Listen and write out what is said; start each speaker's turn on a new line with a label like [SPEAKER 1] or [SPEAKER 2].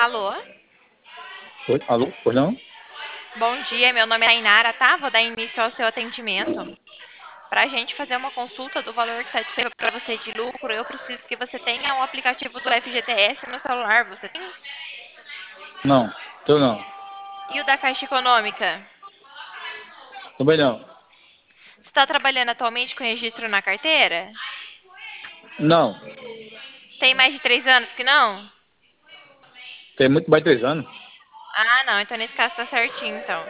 [SPEAKER 1] Alô?
[SPEAKER 2] Oi, alô? Pois não?
[SPEAKER 1] Bom dia, meu nome é Tainara, tá? Vou dar início ao seu atendimento. Para a gente fazer uma consulta do valor que está disponível para você de lucro, eu preciso que você tenha o aplicativo do FGTS no celular. Você tem?
[SPEAKER 2] Não, eu não.
[SPEAKER 1] E o da Caixa Econômica?
[SPEAKER 2] Também não.
[SPEAKER 1] Você está trabalhando atualmente com registro na carteira?
[SPEAKER 2] Não.
[SPEAKER 1] Tem mais de 3 anos que não?
[SPEAKER 2] Tem muito mais de 3 anos.
[SPEAKER 1] Ah, não. Então nesse caso tá certinho, então.